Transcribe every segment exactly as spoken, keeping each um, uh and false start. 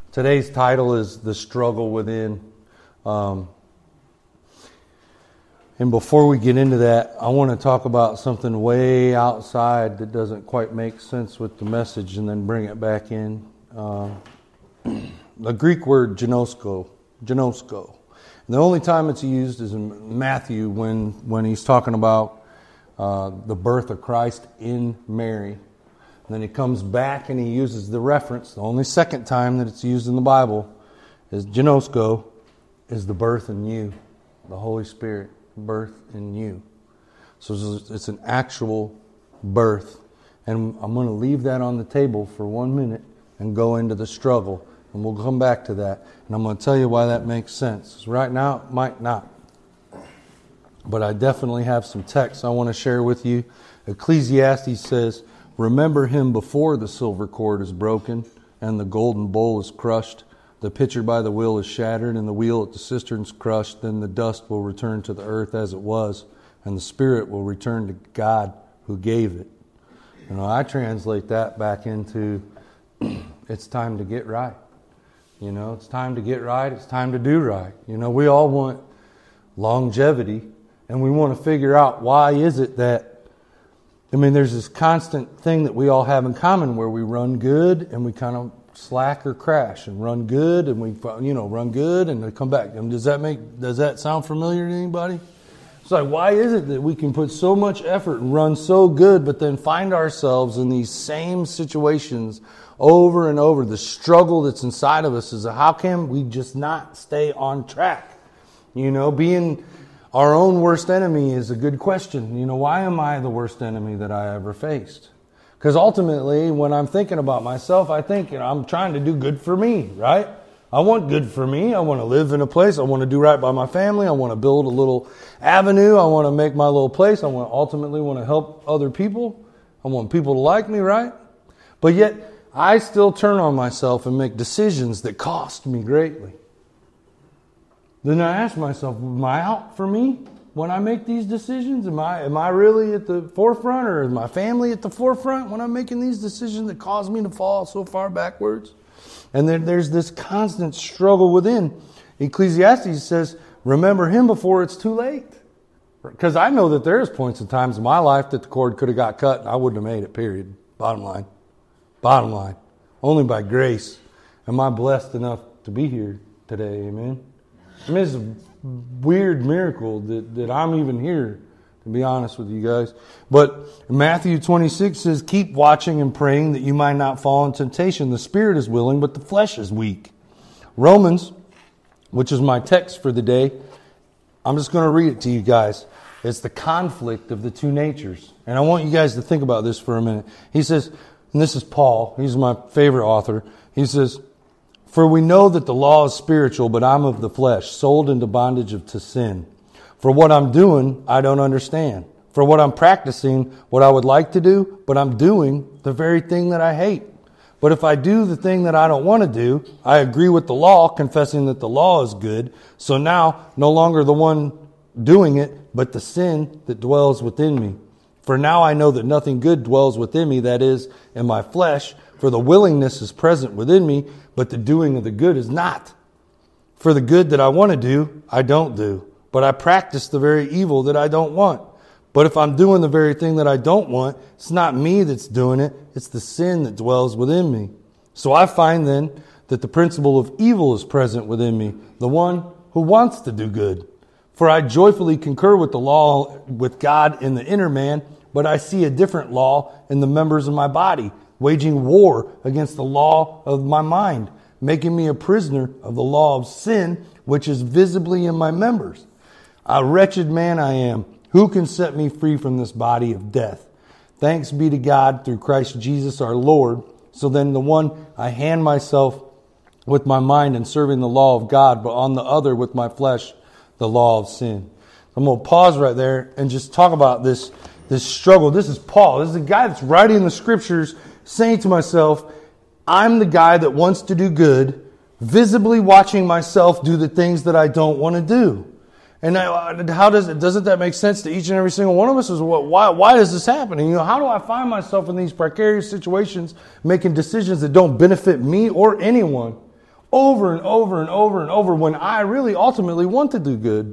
Today's title is The Struggle Within. Um, and before we get into that, I want to talk about something way outside that doesn't quite make sense with the message and then bring it back in. Uh, the Greek word ginosko, ginosko. And the only time it's used is in Matthew when, when he's talking about uh, the birth of Christ in Mary. Then he comes back and he uses the reference. The only second time that it's used in the Bible is ginosko, is the birth in you, the Holy Spirit, birth in you. So it's an actual birth. And I'm going to leave that on the table for one minute and go into the struggle. And we'll come back to that. And I'm going to tell you why that makes sense. Right now, it might not. But I definitely have some texts I want to share with you. Ecclesiastes says, "Remember him before the silver cord is broken and the golden bowl is crushed. The pitcher by the wheel is shattered and the wheel at the cistern is crushed. Then the dust will return to the earth as it was, and the spirit will return to God who gave it." You know, I translate that back into it's time to get right. You know, it's time to get right. It's time to do right. You know, we all want longevity, and we want to figure out why is it that I mean, there's this constant thing that we all have in common where we run good and we kind of slack or crash, and run good and we, you know, run good and they come back. I mean, does that make, does that sound familiar to anybody? It's like, why is it that we can put so much effort and run so good, but then find ourselves in these same situations over and over? The struggle that's inside of us is how can we just not stay on track? You know, being our own worst enemy is a good question. You know, why am I the worst enemy that I ever faced? Because ultimately, when I'm thinking about myself, I think, you know, I'm trying to do good for me, right? I want good for me. I want to live in a place. I want to do right by my family. I want to build a little avenue. I want to make my little place. I want ultimately want to help other people. I want people to like me, right? But yet, I still turn on myself and make decisions that cost me greatly. Then I ask myself, am I out for me when I make these decisions? Am I am I really at the forefront, or is my family at the forefront when I'm making these decisions that cause me to fall so far backwards? And then there's this constant struggle within. Ecclesiastes says, remember him before it's too late. Because I know that there's points and times in my life that the cord could have got cut and I wouldn't have made it, period. Bottom line. Bottom line. Only by grace am I blessed enough to be here today, amen? I mean, it's a weird miracle that, that I'm even here, to be honest with you guys. But Matthew twenty-six says, keep watching and praying that you might not fall in temptation. The spirit is willing, but the flesh is weak. Romans, which is my text for the day, I'm just going to read it to you guys. It's the conflict of the two natures. And I want you guys to think about this for a minute. He says, and this is Paul, he's my favorite author. He says, for we know that the law is spiritual, but I'm of the flesh, sold into bondage of to sin. For what I'm doing, I don't understand. For what I'm practicing, what I would like to do, but I'm doing the very thing that I hate. But if I do the thing that I don't want to do, I agree with the law, confessing that the law is good. So now, no longer the one doing it, but the sin that dwells within me. For now I know that nothing good dwells within me, that is, in my flesh. For the willingness is present within me, but the doing of the good is not. For the good that I want to do, I don't do. But I practice the very evil that I don't want. But if I'm doing the very thing that I don't want, it's not me that's doing it, it's the sin that dwells within me. So I find then that the principle of evil is present within me, the one who wants to do good. For I joyfully concur with the law with God in the inner man, but I see a different law in the members of my body, waging war against the law of my mind, making me a prisoner of the law of sin, which is visibly in my members. A wretched man I am. Who can set me free from this body of death? Thanks be to God through Christ Jesus our Lord. So then the one I hand myself with my mind in serving the law of God, but on the other with my flesh, the law of sin. I'm going to pause right there and just talk about this, this struggle. This is Paul. This is a guy that's writing the scriptures, saying to myself, I'm the guy that wants to do good, visibly watching myself do the things that I don't want to do. And how does it, doesn't that make sense to each and every single one of us? Is what, why, why is this happening? You know, how do I find myself in these precarious situations, making decisions that don't benefit me or anyone? over and over and over and over when I really ultimately want to do good.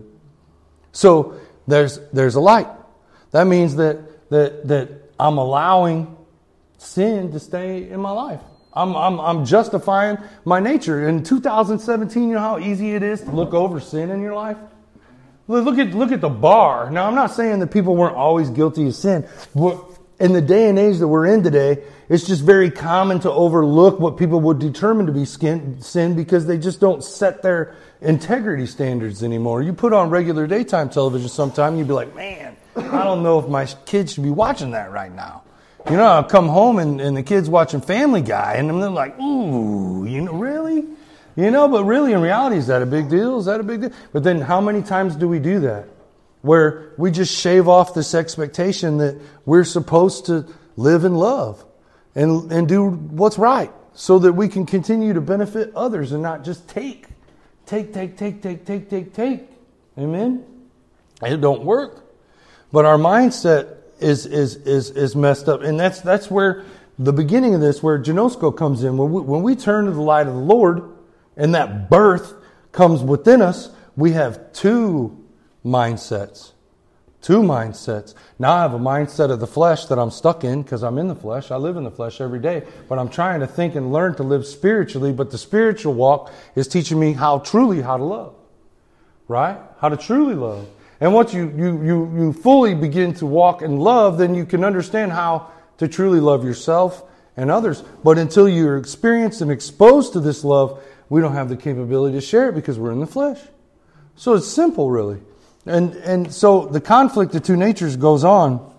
So there's there's a light. That means that that that I'm allowing sin to stay in my life. I'm I'm I'm justifying my nature. In two thousand seventeen, you know how easy it is to look over sin in your life? Look at look at the bar. Now, I'm not saying that people weren't always guilty of sin. In the day and age that we're in today, it's just very common to overlook what people would determine to be sin because they just don't set their integrity standards anymore. You put on regular daytime television sometime, you'd be like, man, I don't know if my kids should be watching that right now. You know, I'll come home and, and the kid's watching Family Guy, and they're like, ooh, you know, really? You know, but really in reality, is that a big deal? Is that a big deal? But then how many times do we do that? Where we just shave off this expectation that we're supposed to live in love and, and do what's right so that we can continue to benefit others and not just take, take, take, take, take, take, take, take. Amen? It don't work. But our mindset is is is is messed up. And that's that's where the beginning of this, where Gnosko comes in. When we, when we turn to the light of the Lord and that birth comes within us, we have two mindsets. Two mindsets. Now I have a mindset of the flesh that I'm stuck in because I'm in the flesh. I live in the flesh every day. But I'm trying to think and learn to live spiritually. But the spiritual walk is teaching me how truly how to love. Right? How to truly love. And once you, you, you, you fully begin to walk in love, then you can understand how to truly love yourself and others. But until you're experienced and exposed to this love, we don't have the capability to share it because we're in the flesh. So it's simple, really. And and so the conflict of two natures goes on,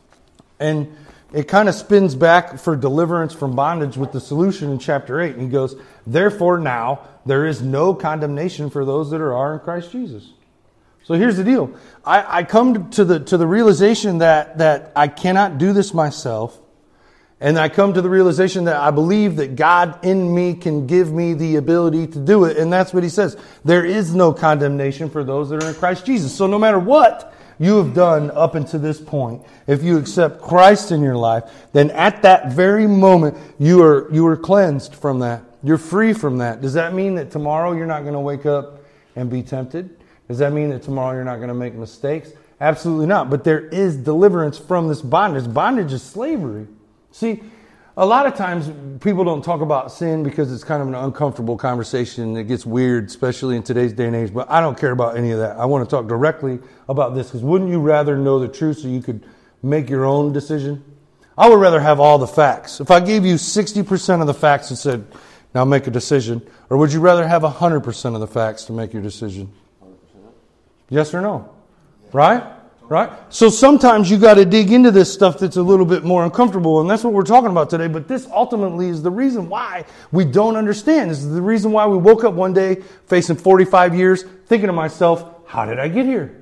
and it kind of spins back for deliverance from bondage with the solution in chapter eight. And he goes, therefore now there is no condemnation for those that are in Christ Jesus. So here's the deal. I, I come to the to the realization that that I cannot do this myself. And I come to the realization that I believe that God in me can give me the ability to do it. And that's what he says. There is no condemnation for those that are in Christ Jesus. So no matter what you have done up until this point, if you accept Christ in your life, then at that very moment, you are you are cleansed from that. You're free from that. Does that mean that tomorrow you're not going to wake up and be tempted? Does that mean that tomorrow you're not going to make mistakes? Absolutely not. But there is deliverance from this bondage. Bondage is slavery. See, a lot of times people don't talk about sin because it's kind of an uncomfortable conversation. It gets weird, especially in today's day and age. But I don't care about any of that. I want to talk directly about this because wouldn't you rather know the truth so you could make your own decision? I would rather have all the facts. If I gave you sixty percent of the facts and said, now make a decision, or would you rather have one hundred percent of the facts to make your decision? one hundred percent. Yes or no? Right? Right? So sometimes you got to dig into this stuff that's a little bit more uncomfortable, and that's what we're talking about today. But this ultimately is the reason why we don't understand. This is the reason why we woke up one day facing forty-five years thinking to myself, how did I get here?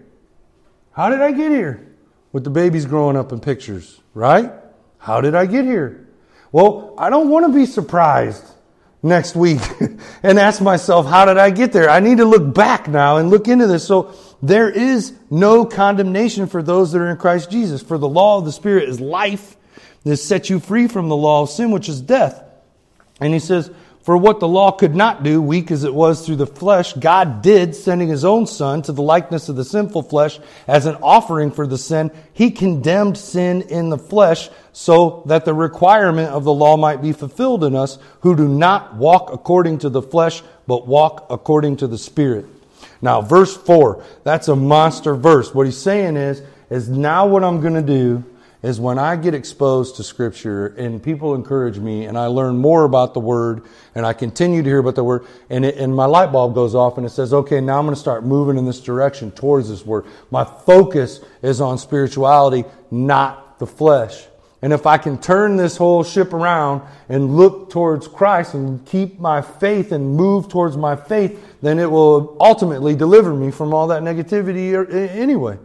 How did I get here? With the babies growing up in pictures, right? How did I get here? Well, I don't want to be surprised next week and ask myself, how did I get there? I need to look back now and look into this. So there is no condemnation for those that are in Christ Jesus. For the law of the Spirit is life. This sets you free from the law of sin, which is death. And he says, for what the law could not do, weak as it was through the flesh, God did, sending his own Son to the likeness of the sinful flesh as an offering for the sin. He condemned sin in the flesh so that the requirement of the law might be fulfilled in us who do not walk according to the flesh, but walk according to the Spirit. Now, verse four, that's a monster verse. What he's saying is, is now what I'm going to do is when I get exposed to Scripture and people encourage me and I learn more about the Word and I continue to hear about the Word and, it, and my light bulb goes off and it says, okay, now I'm going to start moving in this direction towards this Word. My focus is on spirituality, not the flesh. And if I can turn this whole ship around and look towards Christ and keep my faith and move towards my faith, then it will ultimately deliver me from all that negativity anyway.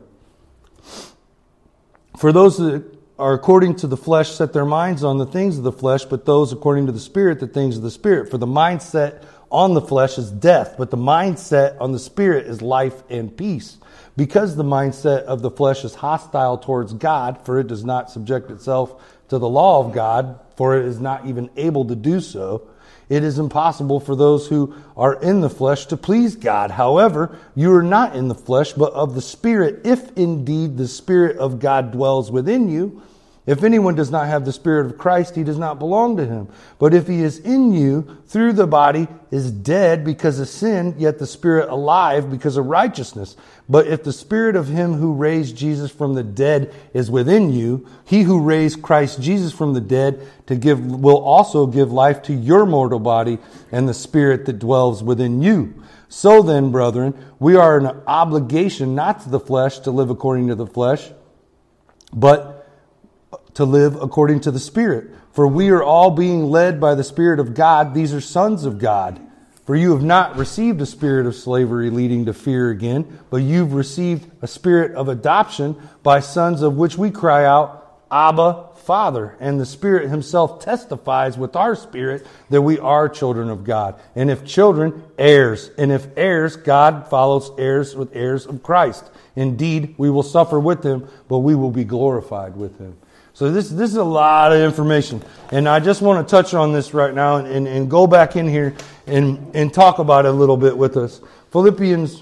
For those that are according to the flesh set their minds on the things of the flesh, but those according to the Spirit, the things of the Spirit. For the mindset on the flesh is death, but the mindset on the Spirit is life and peace. Because the mindset of the flesh is hostile towards God, for it does not subject itself to the law of God, for it is not even able to do so. It is impossible for those who are in the flesh to please God. However, you are not in the flesh, but of the Spirit, if indeed the Spirit of God dwells within you. If anyone does not have the Spirit of Christ, he does not belong to him. But if he is in you, through the body is dead because of sin, yet the Spirit alive because of righteousness. But if the Spirit of him who raised Jesus from the dead is within you, he who raised Christ Jesus from the dead to give will also give life to your mortal body and the Spirit that dwells within you. So then, brethren, we are an obligation not to the flesh to live according to the flesh, but to live according to the Spirit. For we are all being led by the Spirit of God. These are sons of God. For you have not received a spirit of slavery leading to fear again, but you've received a spirit of adoption by sons, of which we cry out, Abba, Father. And the Spirit himself testifies with our spirit that we are children of God. And if children, heirs. And if heirs, God follows heirs with heirs of Christ. Indeed, we will suffer with him, but we will be glorified with him. So this this is a lot of information. And I just want to touch on this right now and, and, and go back in here and, and talk about it a little bit with us. Philippians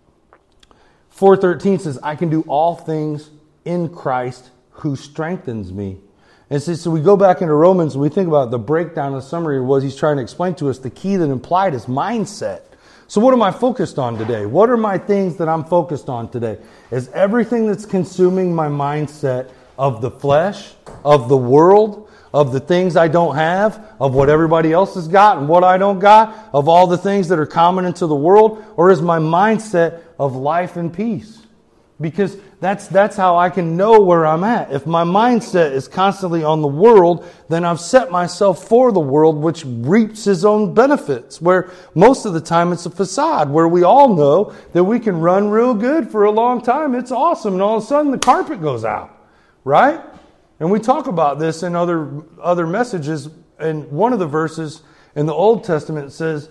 four thirteen says, I can do all things in Christ who strengthens me. And so, so we go back into Romans and we think about the breakdown of the summary of what he's trying to explain to us. The key that implied is mindset. So what am I focused on today? What are my things that I'm focused on today? Is everything that's consuming my mindset of the flesh, of the world, of the things I don't have, of what everybody else has got and what I don't got, of all the things that are common into the world? Or is my mindset of life and peace? Because that's that's how I can know where I'm at. If my mindset is constantly on the world, then I've set myself for the world, which reaps his own benefits. Where most of the time it's a facade, where we all know that we can run real good for a long time. It's awesome. And all of a sudden the carpet goes out. Right? And we talk about this in other other messages. And one of the verses in the Old Testament says,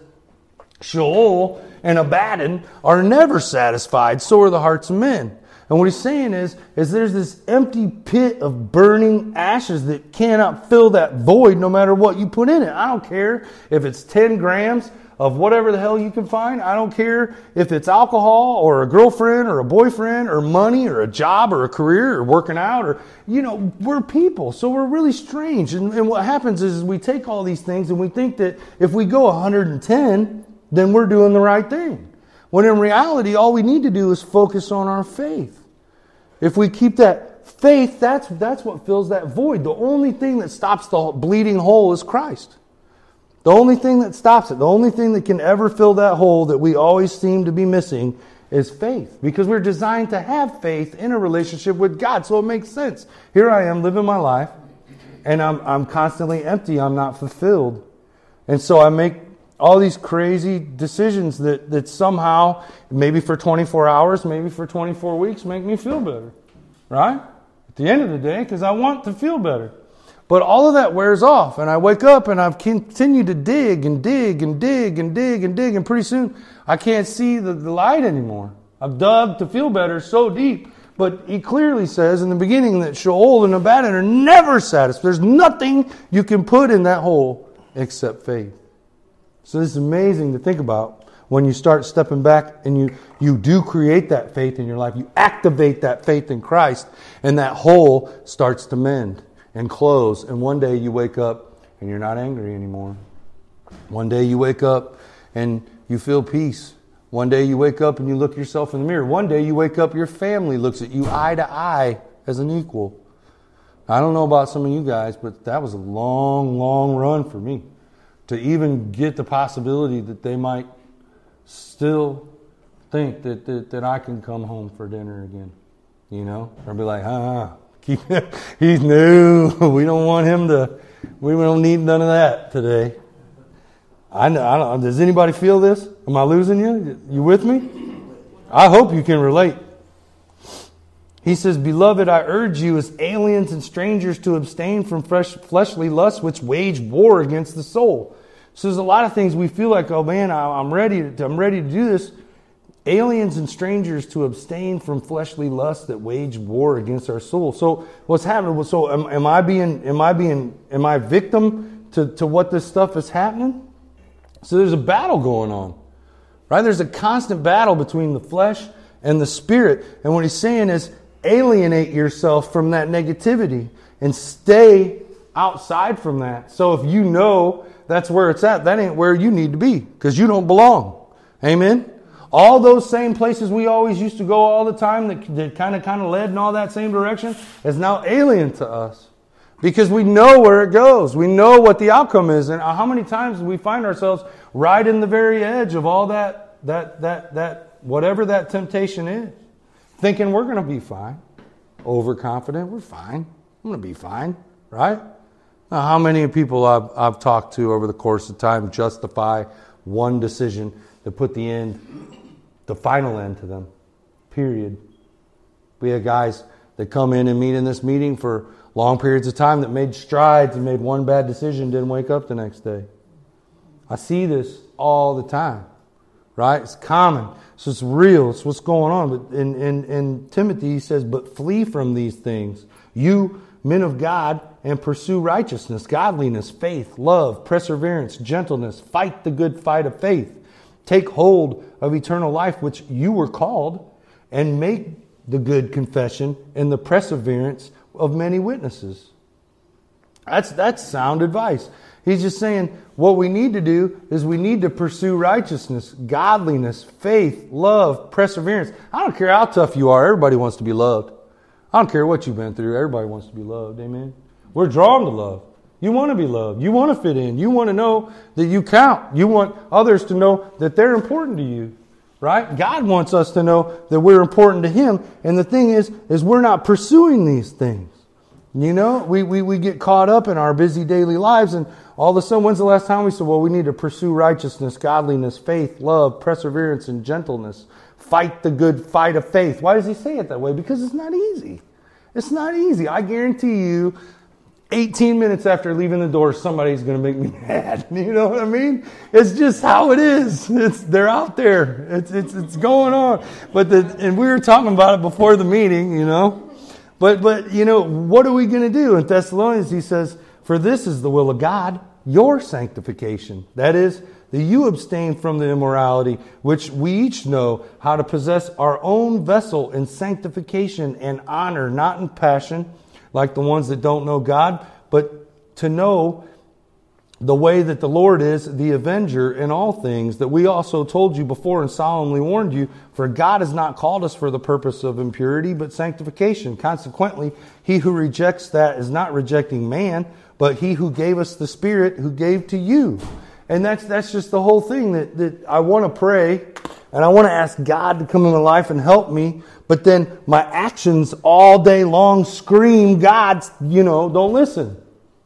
Sheol and Abaddon are never satisfied, so are the hearts of men. And what he's saying is, is there's this empty pit of burning ashes that cannot fill that void no matter what you put in it. I don't care if it's ten grams of whatever the hell you can find. I don't care if it's alcohol or a girlfriend or a boyfriend or money or a job or a career or working out or, you know, we're people. So we're really strange. And, and what happens is, is we take all these things and we think that if we go one hundred ten, then we're doing the right thing. When in reality, all we need to do is focus on our faith. If we keep that faith, that's, that's what fills that void. The only thing that stops the bleeding hole is Christ. The only thing that stops it, the only thing that can ever fill that hole that we always seem to be missing is faith. Because we're designed to have faith in a relationship with God. So it makes sense. Here I am living my life and I'm I'm constantly empty. I'm not fulfilled. And so I make all these crazy decisions that, that somehow, maybe for twenty-four hours, maybe for twenty-four weeks, make me feel better. Right? At the end of the day, because I want to feel better. But all of that wears off, and I wake up and I've continued to dig and dig and dig and dig and dig, and pretty soon I can't see the, the light anymore. I've dug to feel better so deep, but he clearly says in the beginning that Sheol and Abaddon are never satisfied. There's nothing you can put in that hole except faith. So this is amazing to think about when you start stepping back and you, you do create that faith in your life. You activate that faith in Christ, and that hole starts to mend and close. And one day you wake up and you're not angry anymore. One day you wake up and you feel peace. One day you wake up and you look yourself in the mirror. One day you wake up, your family looks at you eye to eye as an equal. I don't know about some of you guys, but that was a long, long run for me. To even get the possibility that they might still think that, that, that I can come home for dinner again. You know? Or be like, huh, keep he's new. We don't want him to, we don't need none of that today. I know, I don't, does anybody feel this? Am I losing you? You with me? I hope you can relate. He says, Beloved, I urge you as aliens and strangers to abstain from fresh, fleshly lusts which wage war against the soul. So there's a lot of things we feel like, oh man, I'm ready to, I'm ready to do this. Aliens and strangers to abstain from fleshly lusts that wage war against our soul. So what's happening? So am, am I being, am I being, am I victim to, to what this stuff is happening? So there's a battle going on, right? There's a constant battle between the flesh and the spirit. And what he's saying is alienate yourself from that negativity and stay outside from that. So if you know that's where it's at, that ain't where you need to be because you don't belong. Amen? All those same places we always used to go all the time that, that kind of kind of led in all that same direction is now alien to us. Because we know where it goes. We know what the outcome is. And how many times do we find ourselves right in the very edge of all that, that, that, that, whatever that temptation is. Thinking we're going to be fine. Overconfident, we're fine. I'm going to be fine. Right? Now, how many people I've, I've talked to over the course of time justify one decision to put the end, the final end to them. Period. We had guys that come in and meet in this meeting for long periods of time that made strides and made one bad decision, didn't wake up the next day. I see this all the time, right? It's common. So it's real. It's what's going on. But in, in, in Timothy, he says, but flee from these things, you men of God, and pursue righteousness, godliness, faith, love, perseverance, gentleness. Fight the good fight of faith. Take hold of eternal life, which you were called, and make the good confession and the perseverance of many witnesses. That's that's sound advice. He's just saying what we need to do is we need to pursue righteousness, godliness, faith, love, perseverance. I don't care how tough you are. Everybody wants to be loved. I don't care what you've been through. Everybody wants to be loved. Amen. We're drawn to love. You want to be loved. You want to fit in. You want to know that you count. You want others to know that they're important to you. Right? God wants us to know that we're important to Him. And the thing is, is we're not pursuing these things. You know, we, we, we get caught up in our busy daily lives, and all of a sudden, when's the last time we said, well, we need to pursue righteousness, godliness, faith, love, perseverance, and gentleness. Fight the good fight of faith. Why does he say it that way? Because it's not easy. It's not easy. I guarantee you, eighteen minutes after leaving the door, somebody's going to make me mad. You know what I mean? It's just how it is. It's they're out there. It's it's it's going on. But the and we were talking about it before the meeting, you know. But but you know, what are we going to do? In Thessalonians, he says, "For this is the will of God, your sanctification. That is, that you abstain from the immorality, which we each know how to possess our own vessel in sanctification and honor, not in passion, like the ones that don't know God, but to know the way that the Lord is, the avenger in all things, that we also told you before and solemnly warned you, for God has not called us for the purpose of impurity, but sanctification. Consequently, he who rejects that is not rejecting man, but he who gave us the Spirit who gave to you." And that's that's just the whole thing that, that I want to pray, and I want to ask God to come in my life and help me, but then my actions all day long scream, God, you know, don't listen.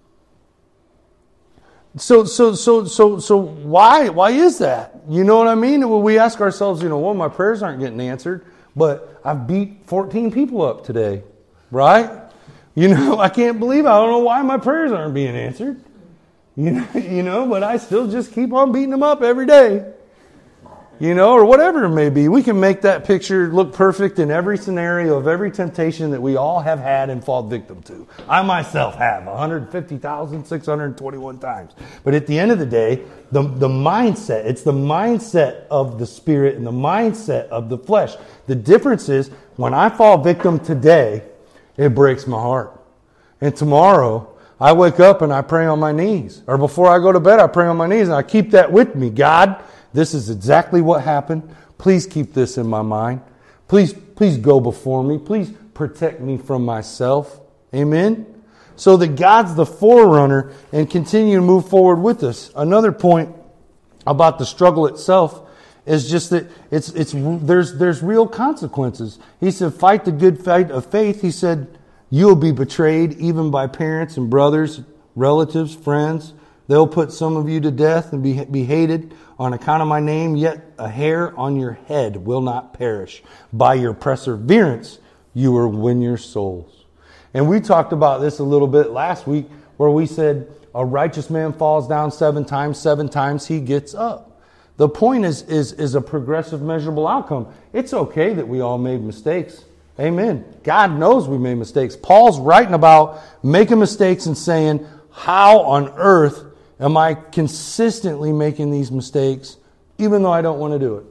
So, so, so, so, so why, why is that? You know what I mean? Well, we ask ourselves, you know, well, my prayers aren't getting answered, but I've beat fourteen people up today, right? You know, I can't believe, I don't know why my prayers aren't being answered. You know, you know, but I still just keep on beating them up every day. You know, or whatever it may be. We can make that picture look perfect in every scenario of every temptation that we all have had and fall victim to. I myself have one hundred fifty thousand six hundred twenty-one times. But at the end of the day, the, the mindset, it's the mindset of the spirit and the mindset of the flesh. The difference is when I fall victim today, it breaks my heart. And tomorrow, I wake up and I pray on my knees. Or before I go to bed, I pray on my knees and I keep that with me. God, this is exactly what happened. Please keep this in my mind. Please, please go before me. Please protect me from myself. Amen? So that God's the forerunner and continue to move forward with us. Another point about the struggle itself is just that it's it's there's there's real consequences. He said, fight the good fight of faith. He said, you'll be betrayed even by parents and brothers, relatives, friends. They'll put some of you to death and be, be hated on account of my name, yet a hair on your head will not perish. By your perseverance, you will win your souls. And we talked about this a little bit last week where we said a righteous man falls down seven times, seven times he gets up. The point is, is, is a progressive measurable outcome. It's okay that we all made mistakes. Amen. God knows we made mistakes. Paul's writing about making mistakes and saying, how on earth Am I consistently making these mistakes even though I don't want to do it?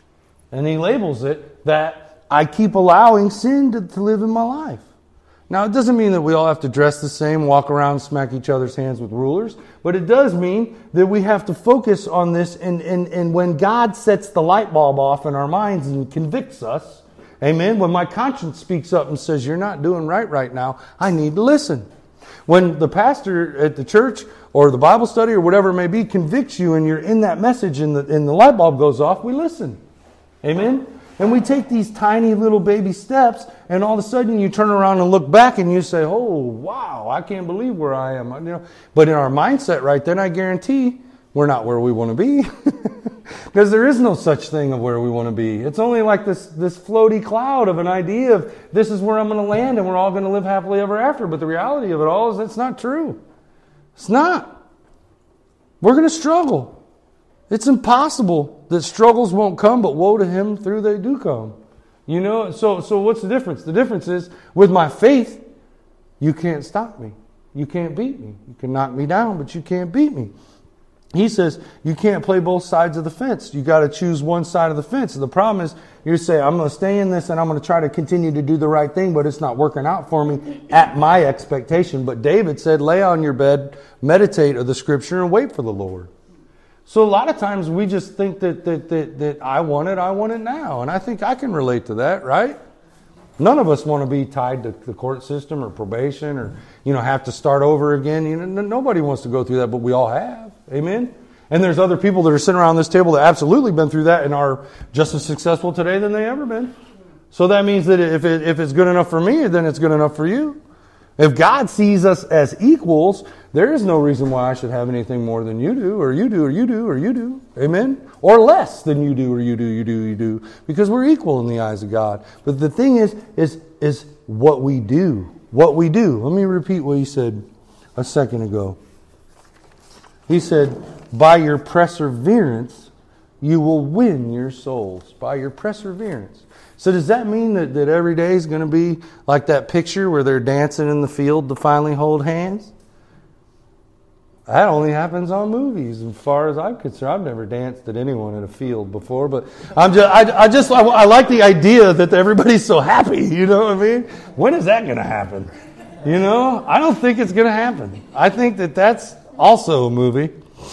And he labels it that I keep allowing sin to, to live in my life. Now, it doesn't mean that we all have to dress the same, walk around, smack each other's hands with rulers. But it does mean that we have to focus on this. And, and, and when God sets the light bulb off in our minds and convicts us, amen, when my conscience speaks up and says, you're not doing right right now, I need to listen. When the pastor at the church or the Bible study or whatever it may be convicts you and you're in that message and the, and the light bulb goes off, we listen. Amen? And we take these tiny little baby steps, and all of a sudden you turn around and look back and you say, oh, wow, I can't believe where I am. You know, but in our mindset right then, I guarantee we're not where we want to be. Because there is no such thing of where we want to be. It's only like this, this floaty cloud of an idea of this is where I'm going to land and we're all going to live happily ever after. But the reality of it all is that's not true. It's not. We're going to struggle. It's impossible that struggles won't come, but woe to him through they do come. You know, so so what's the difference? The difference is, with my faith, you can't stop me. You can't beat me. You can knock me down, but you can't beat me. He says, you can't play both sides of the fence. You got to choose one side of the fence. And the problem is, you say, I'm going to stay in this and I'm going to try to continue to do the right thing, but it's not working out for me at my expectation. But David said, lay on your bed, meditate of the Scripture, and wait for the Lord. So a lot of times we just think that, that that that I want it, I want it now. And I think I can relate to that, right? None of us want to be tied to the court system or probation or, you know, have to start over again. You know, nobody wants to go through that, but we all have. Amen? And there's other people that are sitting around this table that absolutely been through that and are just as successful today than they ever been. So that means that if it, if it's good enough for me, then it's good enough for you. If God sees us as equals, there is no reason why I should have anything more than you do, or you do, or you do, or you do. Amen? Or less than you do, or you do, you do, you do. Because we're equal in the eyes of God. But the thing is, is, is what we do. What we do. Let me repeat what he said a second ago. He said, by your perseverance, you will win your souls. By your perseverance. So does that mean that, that every day is going to be like that picture where they're dancing in the field to finally hold hands? That only happens on movies. As far as I'm concerned, I've never danced at anyone in a field before, but I'm just, I, I just, I, I like the idea that everybody's so happy. You know what I mean? When is that going to happen? You know, I don't think it's going to happen. I think that that's also a movie.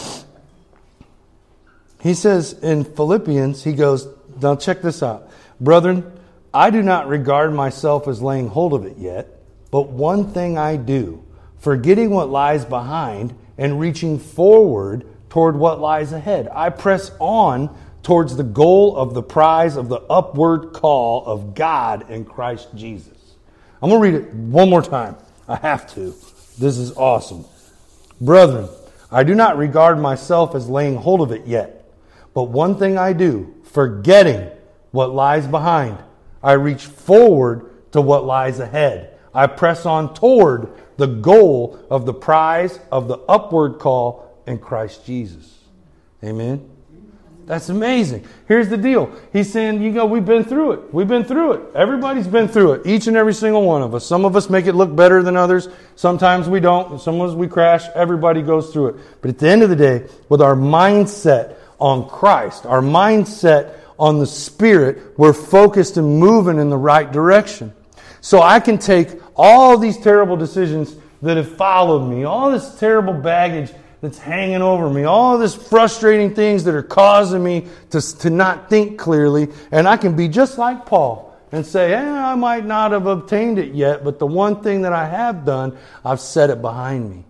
He says in Philippians, he goes, now check this out. Brethren, I do not regard myself as laying hold of it yet, but one thing I do, forgetting what lies behind and reaching forward toward what lies ahead. I press on towards the goal of the prize of the upward call of God in Christ Jesus. I'm going to read it one more time. I have to. This is awesome. Brethren, I do not regard myself as laying hold of it yet, but one thing I do, forgetting what lies behind, I reach forward to what lies ahead. I press on toward the goal of the prize of the upward call in Christ Jesus. Amen? That's amazing. Here's the deal. He's saying, you know, we've been through it. We've been through it. Everybody's been through it. Each and every single one of us. Some of us make it look better than others. Sometimes we don't. Sometimes we crash. Everybody goes through it. But at the end of the day, with our mindset on Christ, our mindset on the Spirit, we're focused and moving in the right direction. So I can take all these terrible decisions that have followed me, all this terrible baggage that's hanging over me, all this frustrating things that are causing me to, to not think clearly, and I can be just like Paul and say, eh, I might not have obtained it yet, but the one thing that I have done, I've set it behind me.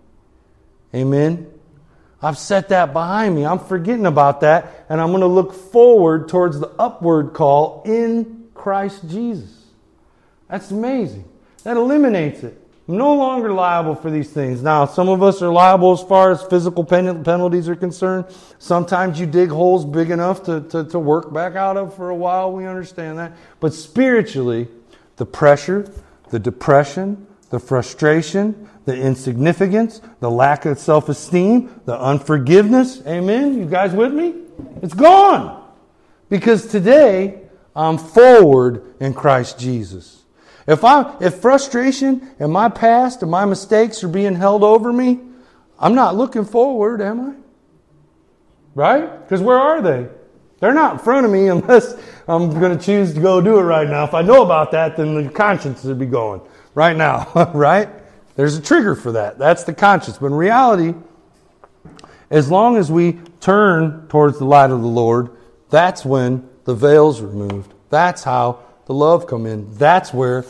Amen? I've set that behind me. I'm forgetting about that, and I'm going to look forward towards the upward call in Christ Jesus. That's amazing. That eliminates it. I'm no longer liable for these things. Now, some of us are liable as far as physical pen- penalties are concerned. Sometimes you dig holes big enough to, to, to work back out of for a while. We understand that. But spiritually, the pressure, the depression, the frustration, the insignificance, the lack of self-esteem, the unforgiveness. Amen? You guys with me? It's gone. Because today, I'm forward in Christ Jesus. If I, if frustration and my past and my mistakes are being held over me, I'm not looking forward, am I? Right? Because where are they? They're not in front of me unless I'm going to choose to go do it right now. If I know about that, then the conscience would be going right now, right? There's a trigger for that. That's the conscience. But in reality, as long as we turn towards the light of the Lord, that's when the veil's removed. That's how the love come in. That's where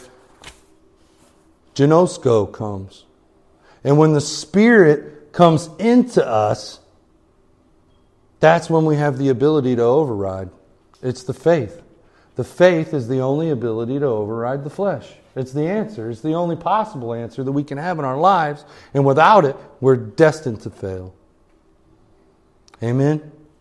ginosko comes. And when the Spirit comes into us, that's when we have the ability to override. It's the faith. The faith is the only ability to override the flesh. It's the answer. It's the only possible answer that we can have in our lives. And without it, we're destined to fail. Amen?